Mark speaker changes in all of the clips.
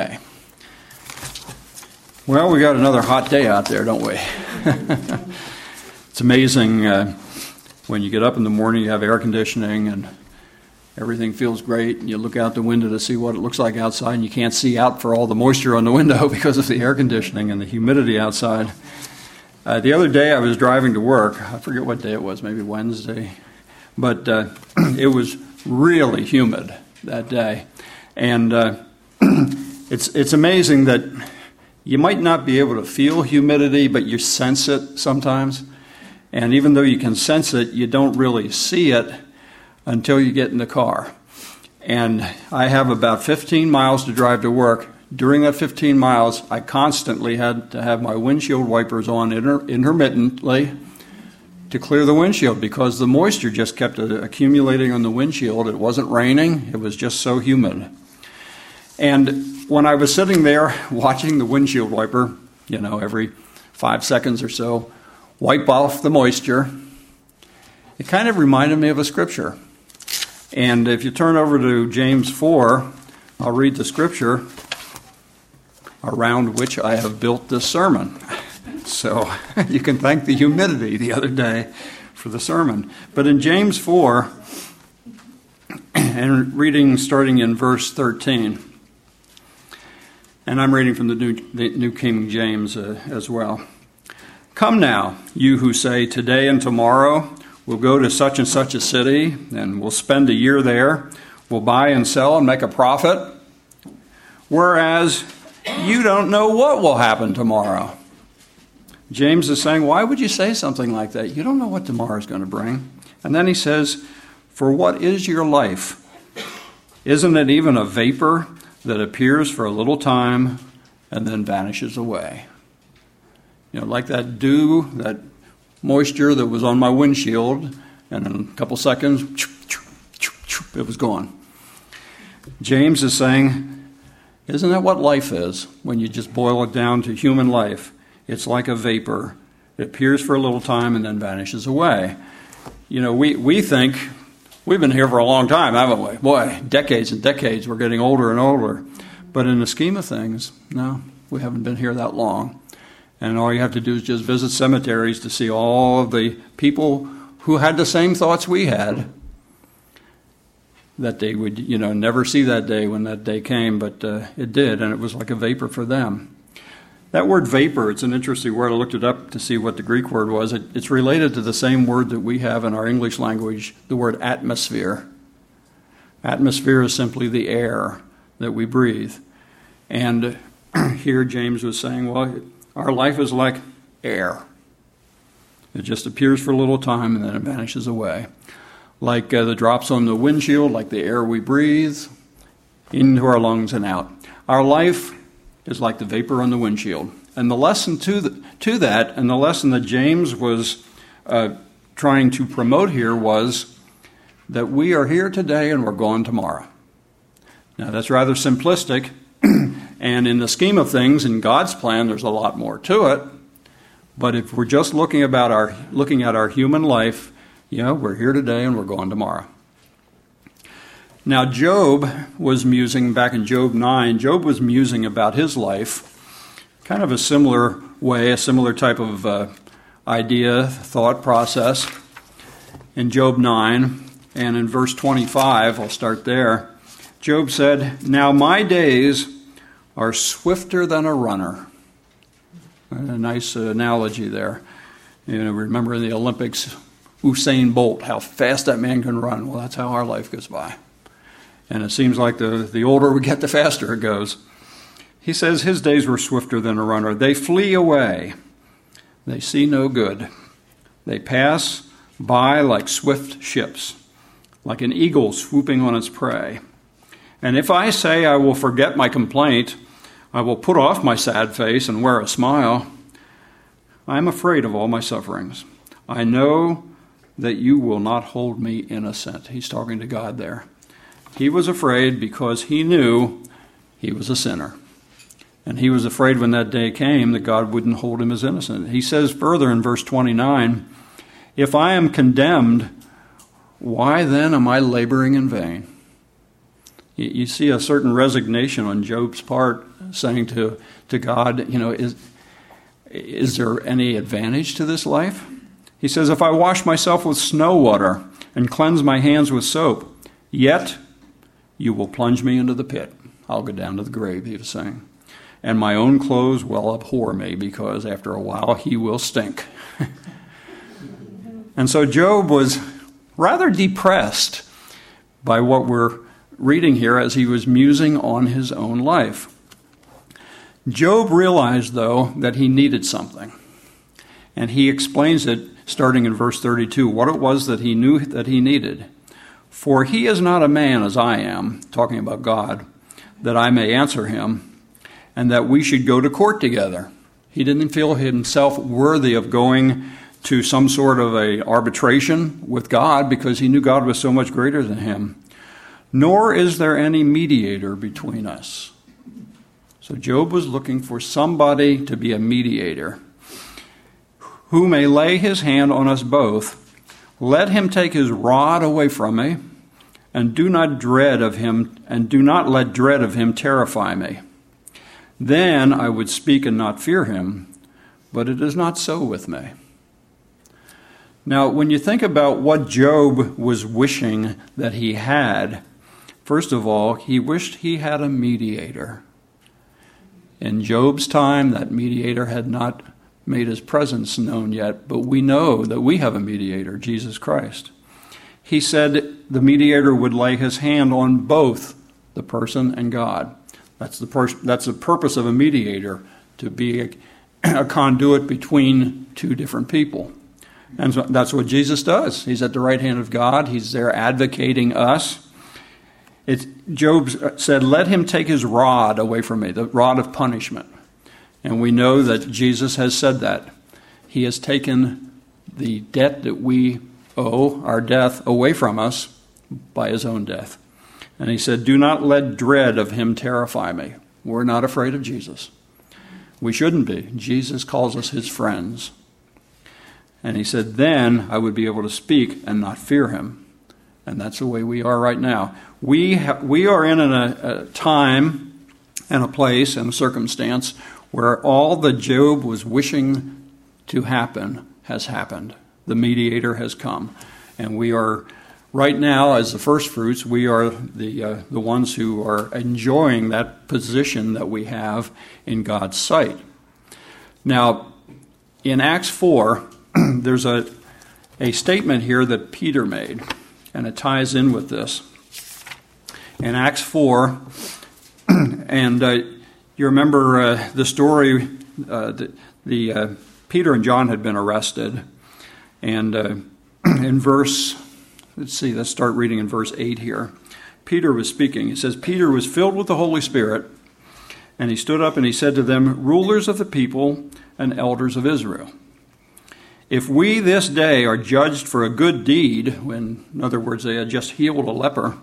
Speaker 1: Okay. Well, we got another hot day out there, don't we? It's amazing when you get up in the morning, you have air conditioning and everything feels great, and you look out the window to see what it looks like outside, and you can't see out for all the moisture on the window because of the air conditioning and the humidity outside. The other day I was driving to work. I forget what day it was, maybe Wednesday. But it was really humid that day. And it's amazing that you might not be able to feel humidity, but you sense it sometimes. And even though you can sense it, you don't really see it until you get in the car. And I have about 15 miles to drive to work. During that 15 miles, I constantly had to have my windshield wipers on intermittently to clear the windshield because the moisture just kept accumulating on the windshield. It wasn't raining. It was just so humid. And when I was sitting there watching the windshield wiper, every 5 seconds or so, wipe off the moisture, it kind of reminded me of a scripture. And if you turn over to James 4, I'll read the scripture around which I have built this sermon. So you can thank the humidity the other day for the sermon. But in James 4, and reading starting in verse 13, and I'm reading from the New King James as well. Come now, you who say, today and tomorrow we'll go to such and such a city, and we'll spend a year there. We'll buy and sell and make a profit. Whereas you don't know what will happen tomorrow. James is saying, why would you say something like that? You don't know what tomorrow is going to bring. And then he says, for what is your life? Isn't it even a vapor that appears for a little time and then vanishes away? Like that dew, that moisture that was on my windshield, and in a couple seconds, it was gone. James is saying, isn't that what life is when you just boil it down to human life? It's like a vapor. It appears for a little time and then vanishes away. We think we've been here for a long time, haven't we? Boy, decades and decades. We're getting older and older. But in the scheme of things, no, we haven't been here that long. And all you have to do is just visit cemeteries to see all of the people who had the same thoughts we had, that they would, never see that day when that day came, but it did, and it was like a vapor for them. That word vapor, it's an interesting word. I looked it up to see what the Greek word was. It's related to the same word that we have in our English language, the word atmosphere. Atmosphere is simply the air that we breathe. And here James was saying, well, our life is like air. It just appears for a little time and then it vanishes away. Like the drops on the windshield, like the air we breathe, into our lungs and out. Our life is like the vapor on the windshield. And the lesson to that, and the lesson that James was trying to promote here was that we are here today and we're gone tomorrow. Now that's rather simplistic, and in the scheme of things, in God's plan, there's a lot more to it. But if we're just looking at our human life, we're here today and we're gone tomorrow. Now, Job was musing, back in Job 9, Job was musing about his life, kind of a similar way, a similar type of idea, thought process. In Job 9, and in verse 25, I'll start there, Job said, now my days are swifter than a runner. A nice analogy there. Remember in the Olympics, Usain Bolt, how fast that man can run. Well, that's how our life goes by. And it seems like the older we get, the faster it goes. He says his days were swifter than a runner. They flee away. They see no good. They pass by like swift ships, like an eagle swooping on its prey. And if I say I will forget my complaint, I will put off my sad face and wear a smile, I am afraid of all my sufferings. I know that you will not hold me innocent. He's talking to God there. He was afraid because he knew he was a sinner. And he was afraid when that day came that God wouldn't hold him as innocent. He says further in verse 29, if I am condemned, why then am I laboring in vain? You see a certain resignation on Job's part saying to God, is there any advantage to this life? He says, if I wash myself with snow water and cleanse my hands with soap, yet you will plunge me into the pit. I'll go down to the grave, he was saying. And my own clothes will abhor me, because after a while he will stink. And so Job was rather depressed by what we're reading here as he was musing on his own life. Job realized, though, that he needed something. And he explains it starting in verse 32, what it was that he knew that he needed. For he is not a man as I am, talking about God, that I may answer him, and that we should go to court together. He didn't feel himself worthy of going to some sort of a arbitration with God because he knew God was so much greater than him. Nor is there any mediator between us. So Job was looking for somebody to be a mediator who may lay his hand on us both. Let him take his rod away from me, and do not let dread of him terrify me. Then I would speak and not fear him, but it is not so with me. Now, when you think about what Job was wishing that he had, first of all, he wished he had a mediator. In Job's time, that mediator had not made his presence known yet, but we know that we have a mediator, Jesus Christ. He said the mediator would lay his hand on both the person and God. That's the purpose of a mediator, to be a conduit between two different people. And so that's what Jesus does. He's at the right hand of God. He's there advocating us. Job said, let him take his rod away from me, the rod of punishment. And we know that Jesus has said that. He has taken the debt that we owe, our death, away from us by his own death. And he said, do not let dread of him terrify me. We're not afraid of Jesus. We shouldn't be. Jesus calls us his friends. And he said, then I would be able to speak and not fear him. And that's the way we are right now. We are in a time and a place and a circumstance where all that Job was wishing to happen has happened. The mediator has come. And we are, right now, as the first fruits, we are the ones who are enjoying that position that we have in God's sight. Now, in Acts 4, there's a statement here that Peter made, and it ties in with this. In Acts 4, and you remember the story, Peter and John had been arrested, and in verse, let's start reading in verse 8 here. Peter was speaking. It says, Peter was filled with the Holy Spirit, and he stood up and he said to them, rulers of the people and elders of Israel, if we this day are judged for a good deed, when, in other words, they had just healed a leper,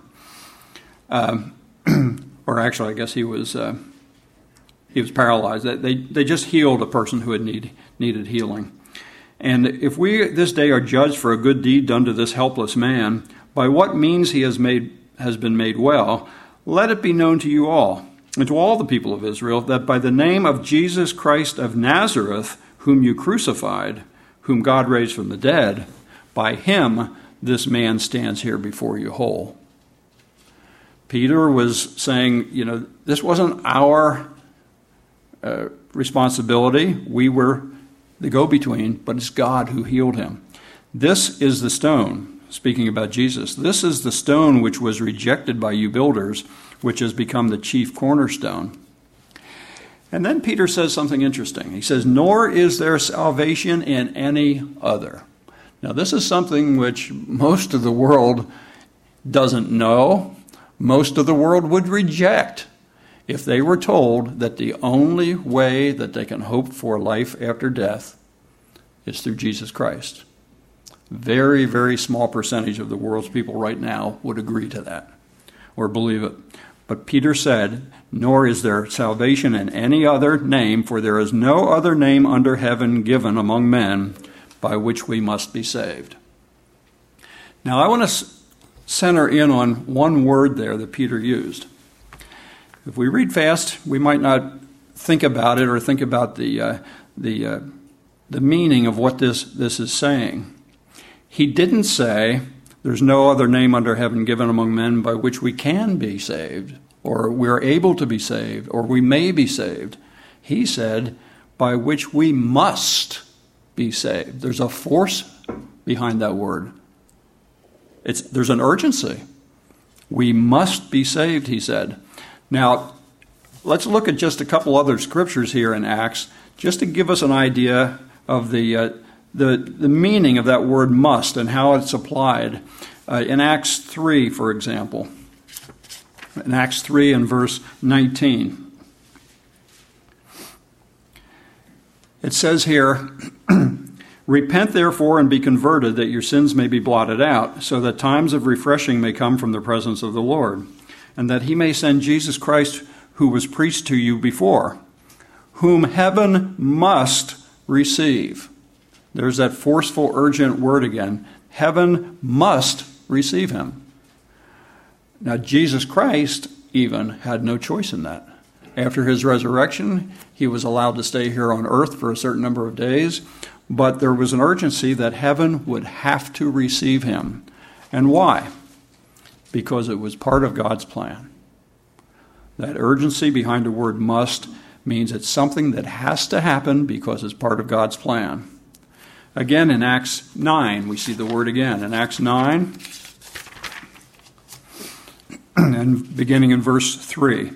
Speaker 1: or actually, I guess he was paralyzed. They just healed a person who had needed healing. And if we this day are judged for a good deed done to this helpless man, by what means he has been made well, let it be known to you all, and to all the people of Israel, that by the name of Jesus Christ of Nazareth, whom you crucified, whom God raised from the dead, by him this man stands here before you whole. Peter was saying, this wasn't our responsibility. We were the go-between, but it's God who healed him. This is the stone, speaking about Jesus, this is the stone which was rejected by you builders, which has become the chief cornerstone. And then Peter says something interesting. He says, nor is there salvation in any other. Now, this is something which most of the world doesn't know. Most of the world would reject if they were told that the only way that they can hope for life after death is through Jesus Christ. Very, very small percentage of the world's people right now would agree to that or believe it. But Peter said, nor is there salvation in any other name, for there is no other name under heaven given among men by which we must be saved. Now, I want to center in on one word there that Peter used. If we read fast, we might not think about it or think about the meaning of what this is saying. He didn't say, there's no other name under heaven given among men by which we can be saved, or we're able to be saved, or we may be saved. He said, by which we must be saved. There's a force behind that word. There's an urgency. We must be saved, he said. Now, let's look at just a couple other scriptures here in Acts, just to give us an idea of the meaning of that word must and how it's applied. In Acts 3, for example, in Acts 3 and verse 19, it says here, repent therefore and be converted, that your sins may be blotted out, so that times of refreshing may come from the presence of the Lord, and that he may send Jesus Christ, who was preached to you before, whom heaven must receive. There's that forceful, urgent word again. Heaven must receive him. Now, Jesus Christ even had no choice in that. After his resurrection, he was allowed to stay here on earth for a certain number of days, but there was an urgency that heaven would have to receive him. And why? Because it was part of God's plan. That urgency behind the word must means it's something that has to happen because it's part of God's plan. Again, in Acts 9, we see the word again. In Acts 9, and beginning in verse 3.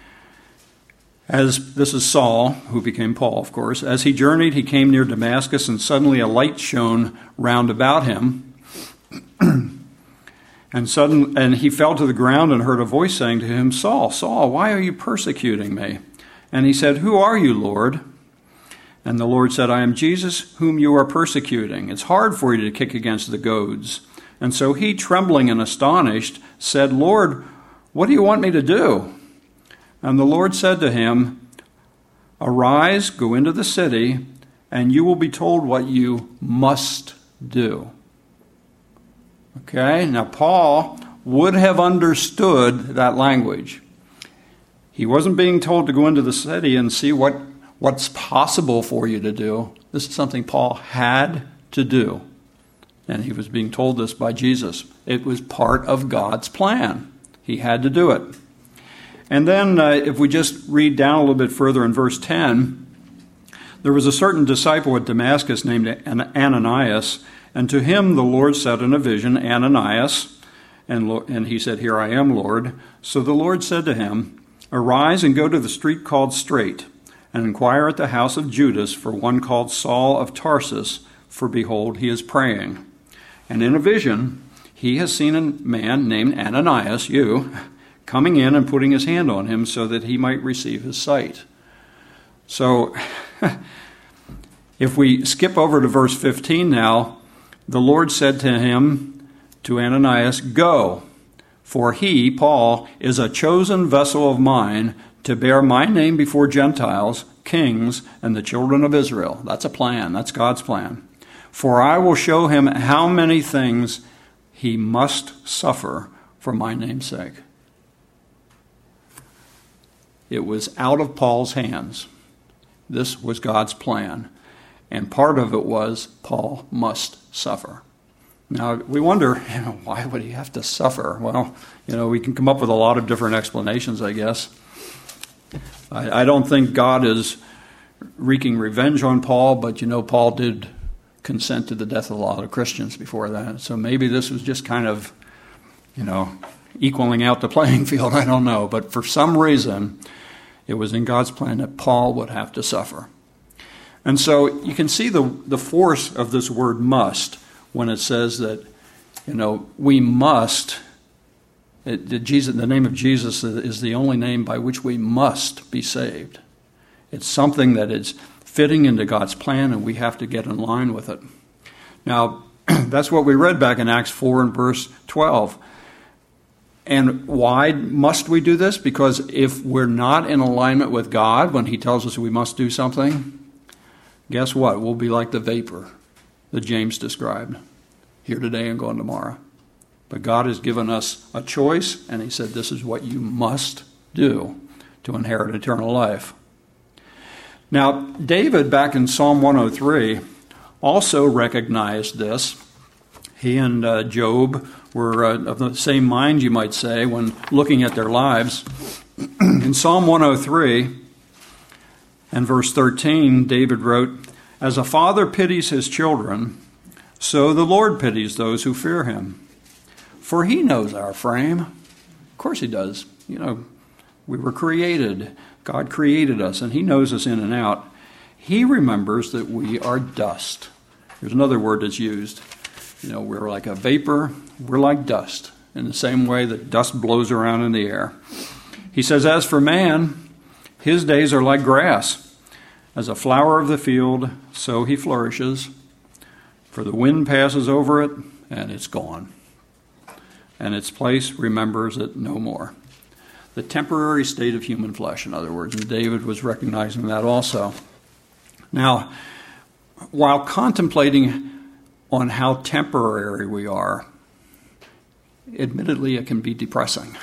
Speaker 1: This is Saul, who became Paul, of course. As he journeyed, he came near Damascus, and suddenly a light shone round about him. And he fell to the ground and heard a voice saying to him, Saul, Saul, why are you persecuting me? And he said, Who are you, Lord? And the Lord said, I am Jesus, whom you are persecuting. It's hard for you to kick against the goads. And so he, trembling and astonished, said, Lord, what do you want me to do? And the Lord said to him, Arise, go into the city, and you will be told what you must do. Okay, now Paul would have understood that language. He wasn't being told to go into the city and see what's possible for you to do. This is something Paul had to do. And he was being told this by Jesus. It was part of God's plan. He had to do it. And then if we just read down a little bit further in verse 10, there was a certain disciple at Damascus named Ananias, and to him the Lord said in a vision, Ananias, and he said, Here I am, Lord. So the Lord said to him, Arise and go to the street called Straight, and inquire at the house of Judas for one called Saul of Tarsus, for behold, he is praying. And in a vision, he has seen a man named Ananias, coming in and putting his hand on him so that he might receive his sight. So, if we skip over to verse 15 now, the Lord said to him, to Ananias, Go, for he, Paul, is a chosen vessel of mine to bear my name before Gentiles, kings, and the children of Israel. That's a plan. That's God's plan. For I will show him how many things he must suffer for my name's sake. It was out of Paul's hands. This was God's plan. And part of it was Paul must suffer. Now, we wonder, why would he have to suffer? Well, we can come up with a lot of different explanations, I guess. I don't think God is wreaking revenge on Paul, but Paul did consent to the death of a lot of Christians before that. So maybe this was just kind of, equaling out the playing field. I don't know. But for some reason, it was in God's plan that Paul would have to suffer. And so you can see the force of this word must when it says that, we must. The name of Jesus is the only name by which we must be saved. It's something that is fitting into God's plan, and we have to get in line with it. Now, that's what we read back in Acts 4 and verse 12. And why must we do this? Because if we're not in alignment with God when he tells us we must do something, guess what? We'll be like the vapor that James described. Here today and gone tomorrow. But God has given us a choice, and he said this is what you must do. to inherit eternal life. Now, David, back in Psalm 103, also recognized this. He and Job were of the same mind, you might say, when looking at their lives. In Psalm 103 and verse 13, David wrote, "As a father pities his children, so the Lord pities those who fear him. For he knows our frame." Of course he does. We were created. God created us, and he knows us in and out. He remembers that we are dust. There's another word that's used. We're like a vapor. We're like dust, in the same way that dust blows around in the air. He says, "As for man, his days are like grass. As a flower of the field, so he flourishes. For the wind passes over it, and it's gone. And its place remembers it no more." The temporary state of human flesh, in other words. And David was recognizing that also. Now, while contemplating on how temporary we are, admittedly, it can be depressing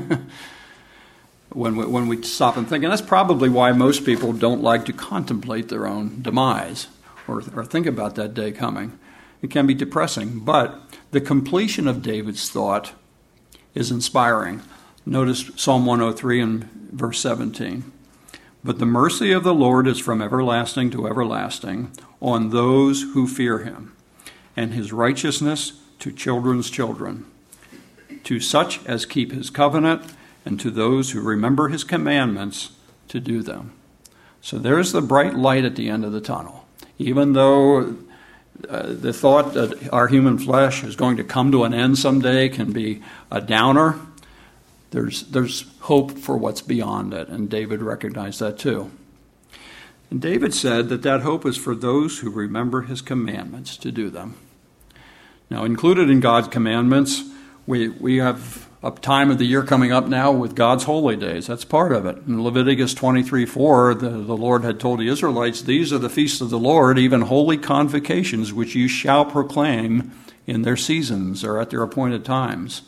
Speaker 1: when we stop and think. And that's probably why most people don't like to contemplate their own demise or think about that day coming. It can be depressing, but the completion of David's thought is inspiring. Notice Psalm 103 and verse 17. "But the mercy of the Lord is from everlasting to everlasting on those who fear him, and his righteousness to children's children, to such as keep his covenant, and to those who remember his commandments to do them." So there's the bright light at the end of the tunnel. Even though the thought that our human flesh is going to come to an end someday can be a downer, there's hope for what's beyond it, and David recognized that too. And David said that hope is for those who remember his commandments to do them. Now, included in God's commandments, we have a time of the year coming up now with God's holy days. That's part of it. In Leviticus 23:4, the Lord had told the Israelites, "These are the feasts of the Lord, even holy convocations, which you shall proclaim in their seasons," or at their appointed times.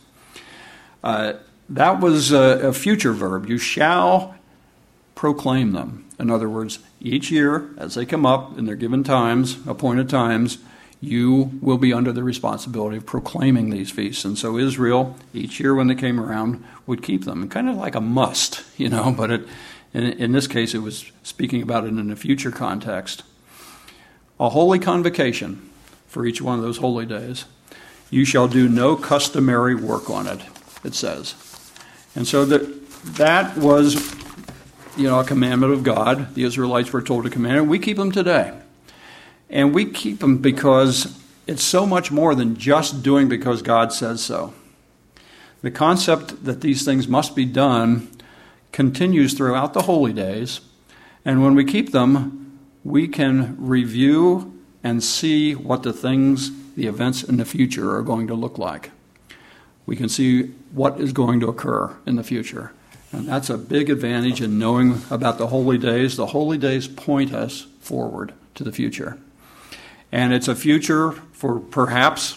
Speaker 1: That was a future verb. You shall proclaim them. In other words, each year, as they come up in their given times, appointed times, you will be under the responsibility of proclaiming these feasts. And so Israel, each year when they came around, would keep them. Kind of like a must, but in this case it was speaking about it in a future context. A holy convocation for each one of those holy days. "You shall do no customary work on it," it says. And so that was, a commandment of God. The Israelites were told to command it. We keep them today. And we keep them because it's so much more than just doing because God says so. The concept that these things must be done continues throughout the holy days. And when we keep them, we can review and see what the events in the future are going to look like. We can see what is going to occur in the future. And that's a big advantage in knowing about the holy days. The holy days point us forward to the future. And it's a future for perhaps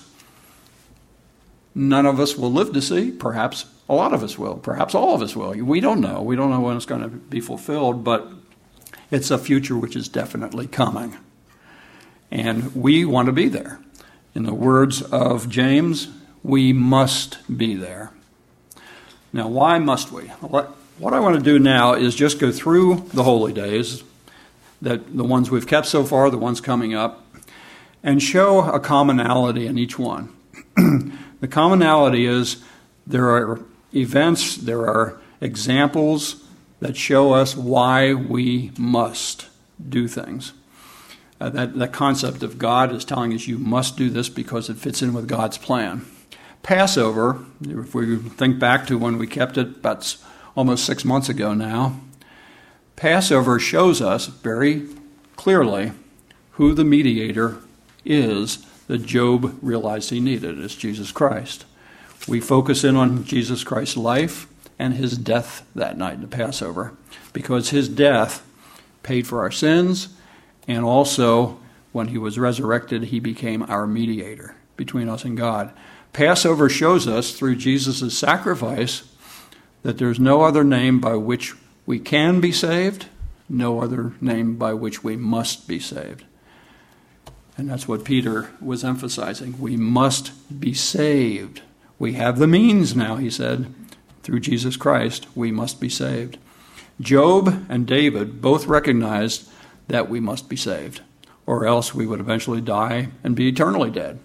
Speaker 1: none of us will live to see. Perhaps a lot of us will. Perhaps all of us will. We don't know. We don't know when it's going to be fulfilled, but it's a future which is definitely coming. And we want to be there. In the words of James, we must be there. Now, why must we? What I want to do now is just go through the holy days, the ones we've kept so far, the ones coming up, and show a commonality in each one. The commonality is there are events, there are examples that show us why we must do things. That concept of God is telling us you must do this because it fits in with God's plan. Passover, if we think back to when we kept it about almost 6 months ago now, Passover shows us very clearly who the mediator is that Job realized he needed. It's Jesus Christ. We focus in on Jesus Christ's life and his death that night in the Passover, because his death paid for our sins, and also when he was resurrected, he became our mediator between us and God. Passover shows us through Jesus' sacrifice that there's no other name by which we can be saved, no other name by which we must be saved. And that's what Peter was emphasizing. We must be saved. We have the means now, he said, through Jesus Christ, we must be saved. Job and David both recognized that we must be saved, or else we would eventually die and be eternally dead.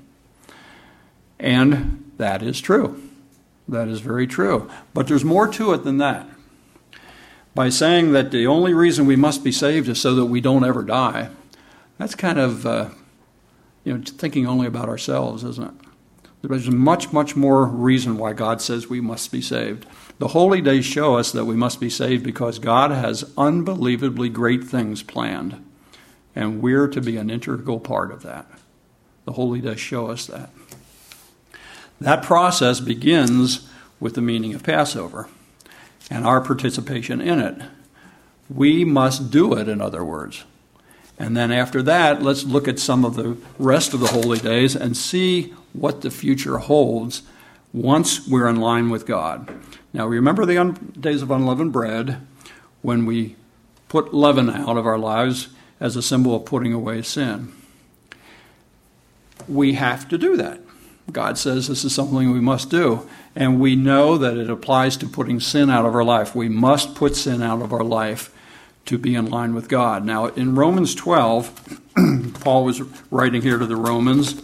Speaker 1: And that is true. That is very true. But there's more to it than that. By saying that the only reason we must be saved is so that we don't ever die, that's kind of thinking only about ourselves, isn't it? There's much, much more reason why God says we must be saved. The holy days show us that we must be saved because God has unbelievably great things planned, and we're to be an integral part of that. The holy days show us that. That process begins with the meaning of Passover and our participation in it. We must do it, in other words. And then after that, let's look at some of the rest of the holy days and see what the future holds once we're in line with God. Now, remember the days of unleavened bread, when we put leaven out of our lives as a symbol of putting away sin. We have to do that. God says this is something we must do. And we know that it applies to putting sin out of our life. We must put sin out of our life to be in line with God. Now, in Romans 12, Paul was writing here to the Romans.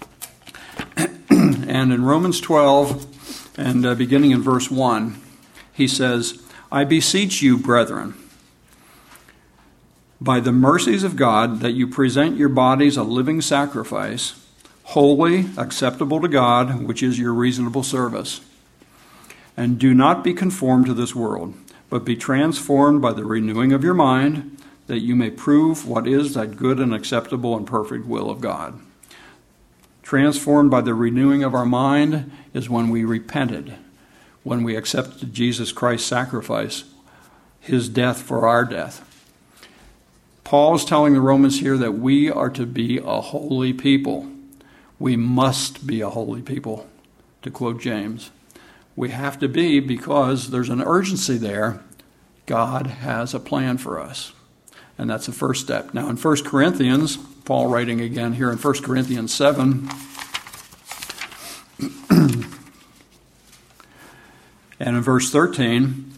Speaker 1: And in Romans 12, and beginning in verse 1, he says, I beseech you, brethren, by the mercies of God, that you present your bodies a living sacrifice, holy, acceptable to God, which is your reasonable service. And do not be conformed to this world, but be transformed by the renewing of your mind, that you may prove what is that good and acceptable and perfect will of God. Transformed by the renewing of our mind is when we repented, when we accepted Jesus Christ's sacrifice, his death for our death. Paul is telling the Romans here that we are to be a holy people. We must be a holy people, to quote James. We have to be because there's an urgency there. God has a plan for us. And that's the first step. Now in 1 Corinthians, Paul writing again here in 1 Corinthians 7, and in verse 13,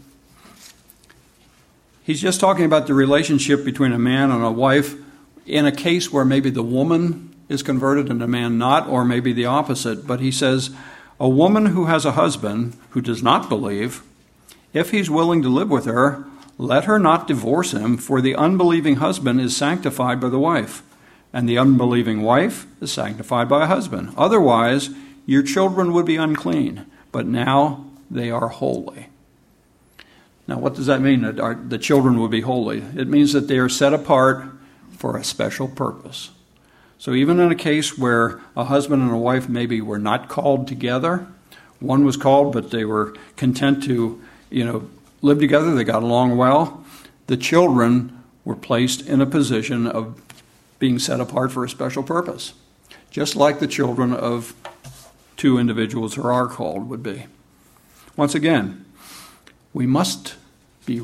Speaker 1: he's just talking about the relationship between a man and a wife in a case where maybe the woman is converted and the man not, or maybe the opposite. But he says, a woman who has a husband who does not believe, if he's willing to live with her, let her not divorce him, for the unbelieving husband is sanctified by the wife, and the unbelieving wife is sanctified by a husband. Otherwise, your children would be unclean, but now they are holy. Now, what does that mean, that the children will be holy? It means that they are set apart for a special purpose. So even in a case where a husband and a wife maybe were not called together, one was called, but they were content to, live together, they got along well, the children were placed in a position of being set apart for a special purpose, just like the children of two individuals who are called would be. Once again, we must be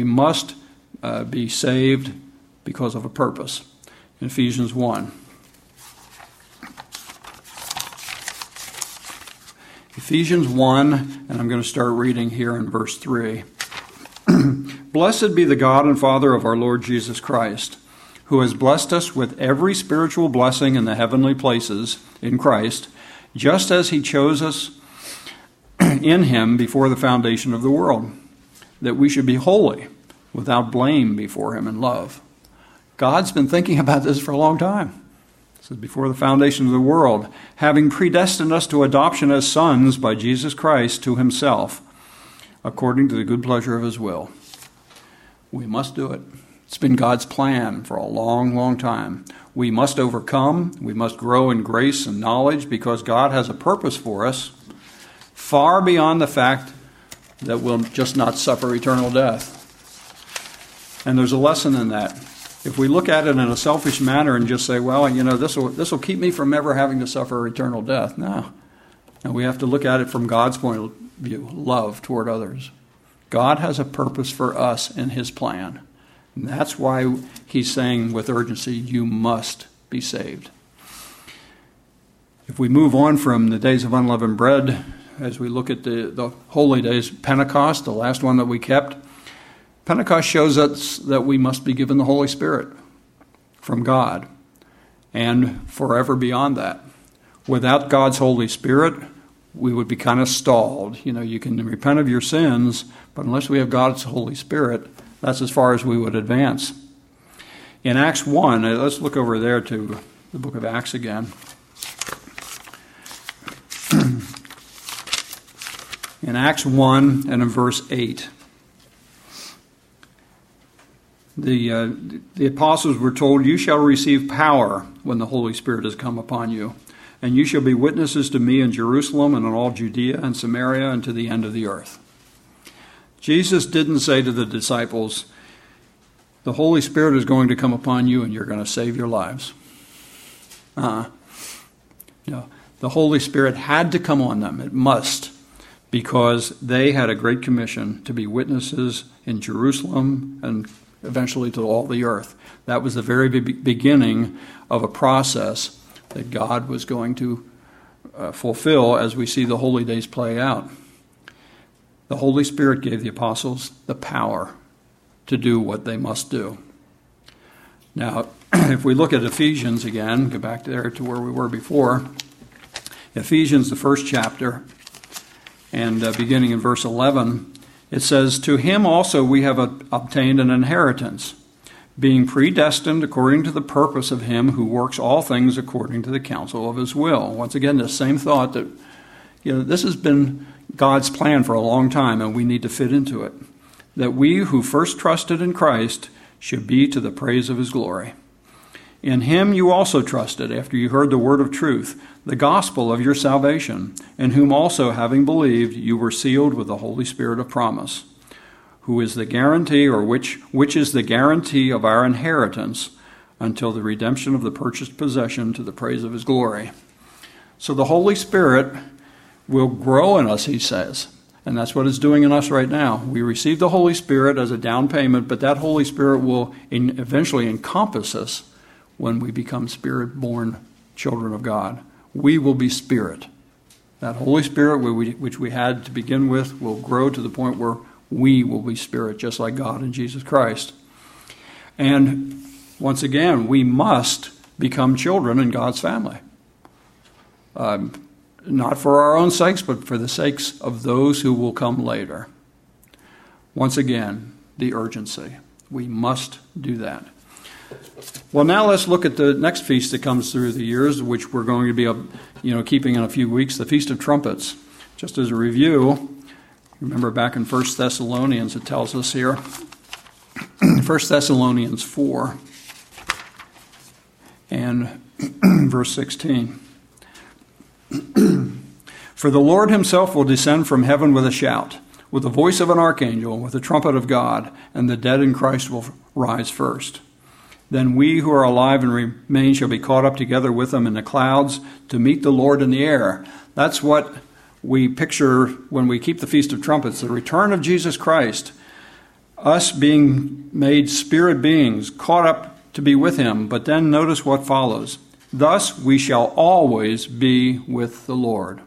Speaker 1: saved because of a purpose. In Ephesians 1. Ephesians 1, and I'm going to start reading here in verse 3. Blessed be the God and Father of our Lord Jesus Christ, who has blessed us with every spiritual blessing in the heavenly places in Christ, just as he chose us in him before the foundation of the world, that we should be holy, without blame before him in love. God's been thinking about this for a long time. It says, before the foundation of the world, having predestined us to adoption as sons by Jesus Christ to himself, according to the good pleasure of his will. We must do it. It's been God's plan for a long, long time. We must overcome. We must grow in grace and knowledge because God has a purpose for us far beyond the fact that we'll just not suffer eternal death. And there's a lesson in that. If we look at it in a selfish manner and just say, well, this will keep me from ever having to suffer eternal death. No. And we have to look at it from God's point of view, love toward others. God has a purpose for us in his plan. And that's why he's saying with urgency, you must be saved. If we move on from the days of unleavened bread, as we look at the holy days, Pentecost, the last one that we kept, Pentecost shows us that we must be given the Holy Spirit from God and forever beyond that. Without God's Holy Spirit, we would be kind of stalled. You can repent of your sins, but unless we have God's Holy Spirit, that's as far as we would advance. In Acts 1, let's look over there to the book of Acts again. In Acts 1 and in verse 8, the apostles were told, "You shall receive power when the Holy Spirit has come upon you, and you shall be witnesses to me in Jerusalem and in all Judea and Samaria and to the end of the earth." Jesus didn't say to the disciples, the Holy Spirit is going to come upon you and you're going to save your lives. No, the Holy Spirit had to come on them. It must, because they had a great commission to be witnesses in Jerusalem and eventually to all the earth. That was the very beginning of a process that God was going to fulfill as we see the holy days play out. The Holy Spirit gave the apostles the power to do what they must do. Now, if we look at Ephesians again, go back there to where we were before. Ephesians, the first chapter, and beginning in verse 11, it says, "To him also we have obtained an inheritance, being predestined according to the purpose of him who works all things according to the counsel of his will." Once again, the same thought that, this has been God's plan for a long time, and we need to fit into it. That we who first trusted in Christ should be to the praise of his glory. In him you also trusted, after you heard the word of truth, the gospel of your salvation, in whom also, having believed, you were sealed with the Holy Spirit of promise, who is the guarantee, or which is the guarantee of our inheritance until the redemption of the purchased possession to the praise of his glory. So the Holy Spirit will grow in us, he says. And that's what it's doing in us right now. We receive the Holy Spirit as a down payment, but that Holy Spirit will eventually encompass us when we become Spirit-born children of God. We will be Spirit. That Holy Spirit, which we had to begin with, will grow to the point where we will be Spirit, just like God in Jesus Christ. And once again, we must become children in God's family. Not for our own sakes, but for the sakes of those who will come later. Once again, the urgency. We must do that. Well, now let's look at the next feast that comes through the years, which we're going to be keeping in a few weeks, the Feast of Trumpets. Just as a review, remember back in 1 Thessalonians, it tells us here, 1 Thessalonians 4 and verse 16. "For the Lord himself will descend from heaven with a shout, with the voice of an archangel, with the trumpet of God, and the dead in Christ will rise first. Then we who are alive and remain shall be caught up together with them in the clouds to meet the Lord in the air." That's what we picture when we keep the Feast of Trumpets, the return of Jesus Christ, us being made spirit beings, caught up to be with him. But then notice what follows. "Thus we shall always be with the Lord."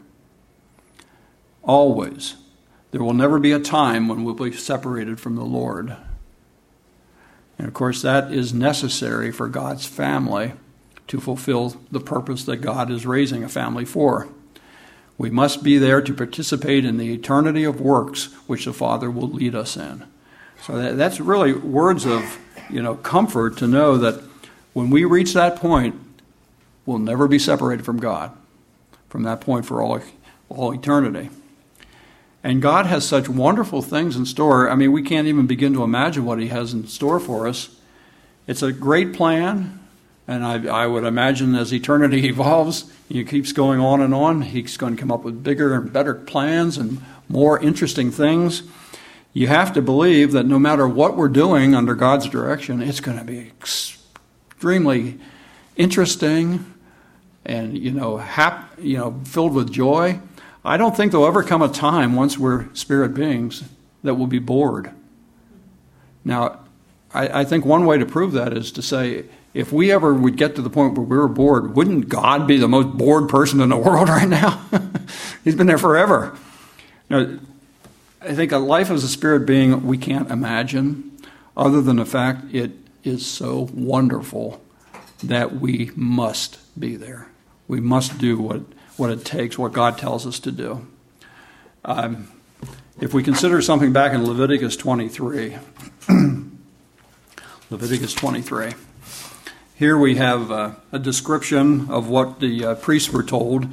Speaker 1: Always. There will never be a time when we'll be separated from the Lord. And of course, that is necessary for God's family to fulfill the purpose that God is raising a family for. We must be there to participate in the eternity of works which the Father will lead us in. So that's really words of comfort to know that when we reach that point, we'll never be separated from God from that point for all eternity. And God has such wonderful things in store. I mean, we can't even begin to imagine what he has in store for us. It's a great plan, and I would imagine as eternity evolves, he keeps going on, he's going to come up with bigger and better plans and more interesting things. You have to believe that no matter what we're doing under God's direction, it's going to be extremely interesting and filled with joy. I don't think there'll ever come a time once we're spirit beings that will be bored. Now, I think one way to prove that is to say, if we ever would get to the point where we were bored, wouldn't God be the most bored person in the world right now? He's been there forever. Now, I think a life as a spirit being we can't imagine, other than the fact it is so wonderful that we must be there. We must do what it takes, what God tells us to do. If we consider something back in Leviticus 23, Leviticus 23. Here we have a description of what the priests were told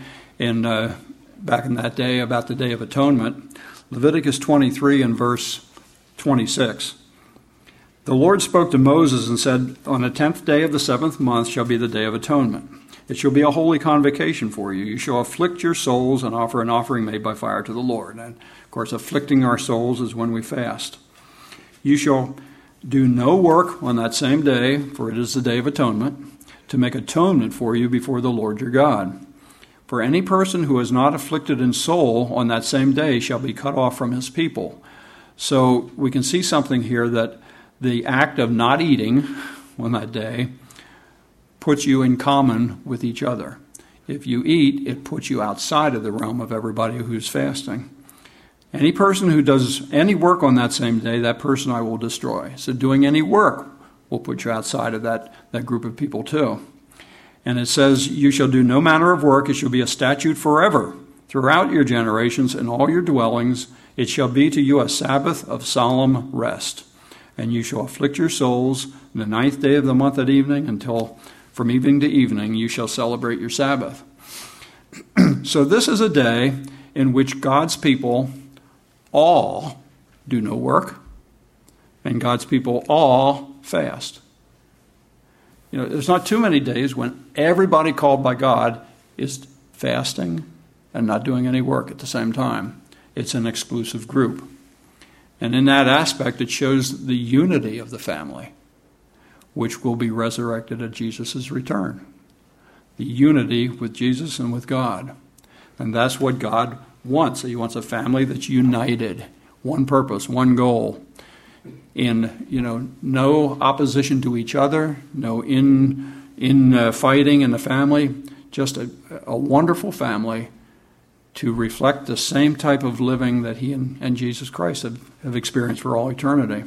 Speaker 1: back in that day about the Day of Atonement. Leviticus 23 and verse 26. The Lord spoke to Moses and said, "On the 10th day of the 7th month shall be the Day of Atonement. It shall be a holy convocation for you. You shall afflict your souls and offer an offering made by fire to the Lord." And, of course, afflicting our souls is when we fast. "You shall do no work on that same day, for it is the Day of Atonement, to make atonement for you before the Lord your God. For any person who is not afflicted in soul on that same day shall be cut off from his people." So we can see something here that the act of not eating on that day puts you in common with each other. If you eat, it puts you outside of the realm of everybody who's fasting. Any person who does any work on that same day, that person I will destroy. So doing any work will put you outside of that group of people too. And it says, "You shall do no manner of work. It shall be a statute forever throughout your generations and all your dwellings. It shall be to you a Sabbath of solemn rest. And you shall afflict your souls the 9th day of the month at evening until from evening to evening you shall celebrate your Sabbath." So this is a day in which God's people all do no work, and God's people all fast. There's not too many days when everybody called by God is fasting and not doing any work at the same time. It's an exclusive group. And in that aspect, it shows the unity of the family, which will be resurrected at Jesus' return. The unity with Jesus and with God. And that's what God wants. He wants a family that's united, one purpose, one goal, in no opposition to each other, no fighting in the family, just a wonderful family to reflect the same type of living that he and Jesus Christ have experienced for all eternity.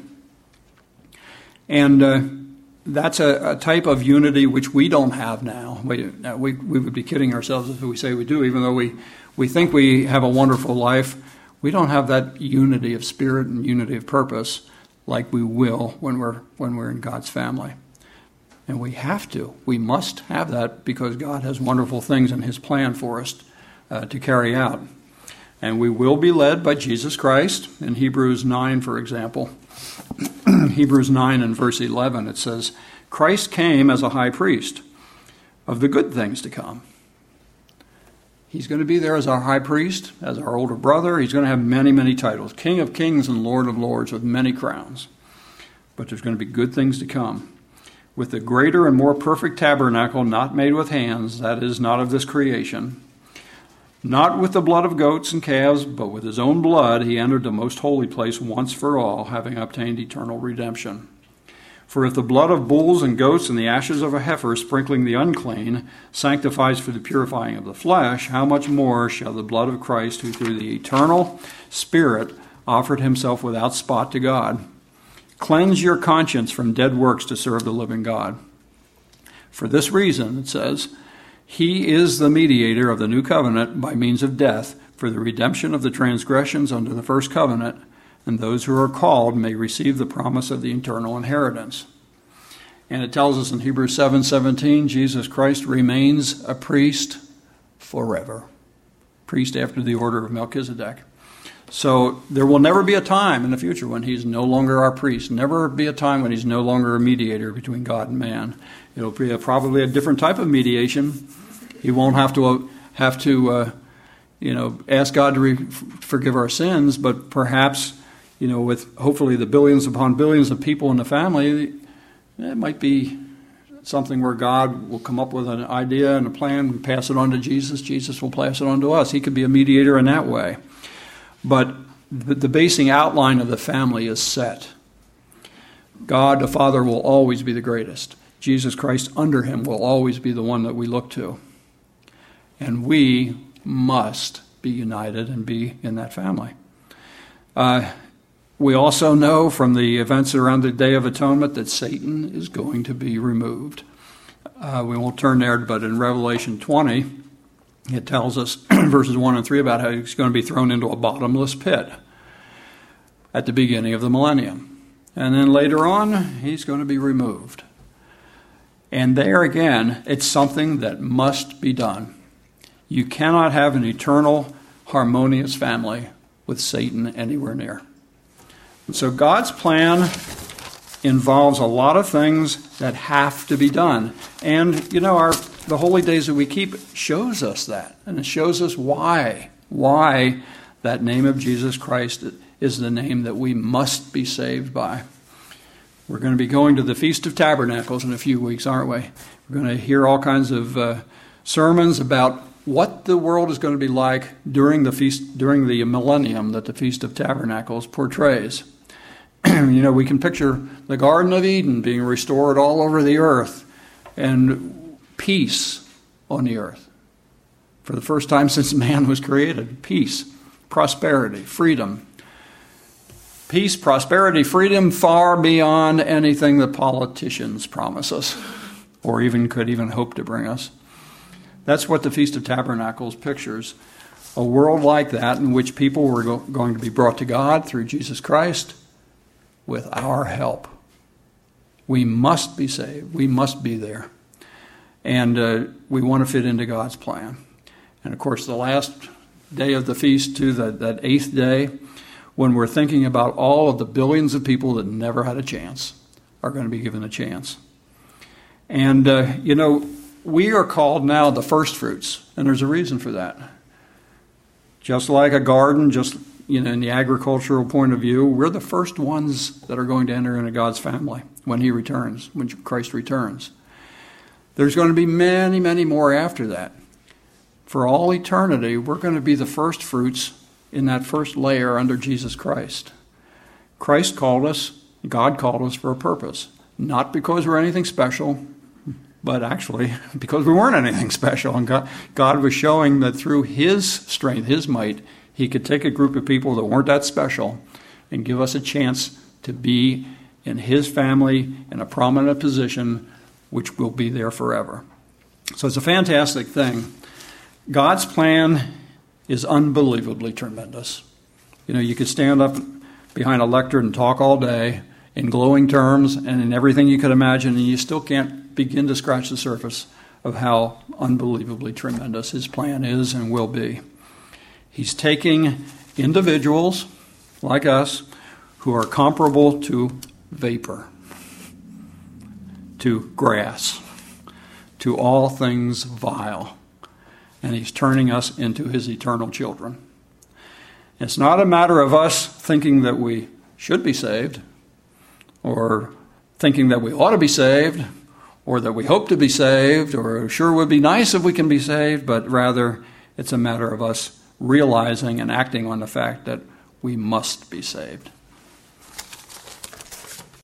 Speaker 1: And that's a type of unity which we don't have now. We would be kidding ourselves if we say we do, even though we think we have a wonderful life. We don't have that unity of spirit and unity of purpose like we will when we're in God's family. And we have to. We must have that because God has wonderful things in his plan for us to carry out. And we will be led by Jesus Christ. In Hebrews 9, for example, Hebrews 9 and verse 11, it says, "Christ came as a high priest of the good things to come." He's going to be there as our high priest, as our older brother. He's going to have many, many titles. King of kings and Lord of lords with many crowns. But there's going to be good things to come. With the greater and more perfect tabernacle, not made with hands, that is, not of this creation. Not with the blood of goats and calves, but with his own blood he entered the most holy place once for all, having obtained eternal redemption. For if the blood of bulls and goats and the ashes of a heifer sprinkling the unclean sanctifies for the purifying of the flesh, how much more shall the blood of Christ, who through the eternal Spirit offered himself without spot to God, cleanse your conscience from dead works to serve the living God? For this reason, it says, he is the mediator of the new covenant by means of death for the redemption of the transgressions under the first covenant, and those who are called may receive the promise of the eternal inheritance. And it tells us in Hebrews 7:17, Jesus Christ remains a priest forever. Priest after the order of Melchizedek. So there will never be a time in the future when he's no longer our priest. Never be a time when he's no longer a mediator between God and man. It'll be probably a different type of mediation. He won't have to ask God to forgive our sins, but perhaps, with hopefully the billions upon billions of people in the family, it might be something where God will come up with an idea and a plan and pass it on to Jesus. Jesus will pass it on to us. He could be a mediator in that way. But the basing outline of the family is set. God the Father will always be the greatest. Jesus Christ under him will always be the one that we look to. And we must be united and be in that family. We also know from the events around the Day of Atonement that Satan is going to be removed. We won't turn there, but in Revelation 20, it tells us, verses 1 and 3, about how he's going to be thrown into a bottomless pit at the beginning of the millennium. And then later on, he's going to be removed. And there again, it's something that must be done. You cannot have an eternal, harmonious family with Satan anywhere near. And so God's plan involves a lot of things that have to be done. And, the holy days that we keep shows us that. And it shows us why that name of Jesus Christ is the name that we must be saved by. We're going to be going to the Feast of Tabernacles in a few weeks, aren't we? We're going to hear all kinds of sermons about what the world is going to be like during the millennium that the Feast of Tabernacles portrays. We can picture the Garden of Eden being restored all over the earth and peace on the earth. For the first time since man was created, peace, prosperity, freedom. Peace, prosperity, freedom far beyond anything the politicians promise us or could even hope to bring us. That's what the Feast of Tabernacles pictures. A world like that in which people were going to be brought to God through Jesus Christ with our help. We must be saved. We must be there. And we want to fit into God's plan. And of course, the last day of the feast, too, that eighth day, when we're thinking about all of the billions of people that never had a chance, are going to be given a chance. And, we are called now the first fruits, and there's a reason for that. Just like a garden, in the agricultural point of view, we're the first ones that are going to enter into God's family when he returns, when Christ returns. There's going to be many, many more after that. For all eternity, we're going to be the first fruits in that first layer under Jesus Christ. Christ called us, God called us for a purpose. Not because we're anything special, but actually because we weren't anything special. And God was showing that through his strength, his might, he could take a group of people that weren't that special and give us a chance to be in his family in a prominent position, which will be there forever. So it's a fantastic thing. God's plan is unbelievably tremendous. You could stand up behind a lectern and talk all day in glowing terms and in everything you could imagine, and you still can't begin to scratch the surface of how unbelievably tremendous his plan is and will be. He's taking individuals like us who are comparable to vapor, to grass, to all things vile, and he's turning us into his eternal children. It's not a matter of us thinking that we should be saved, or thinking that we ought to be saved, or that we hope to be saved, or sure would be nice if we can be saved, but rather it's a matter of us realizing and acting on the fact that we must be saved.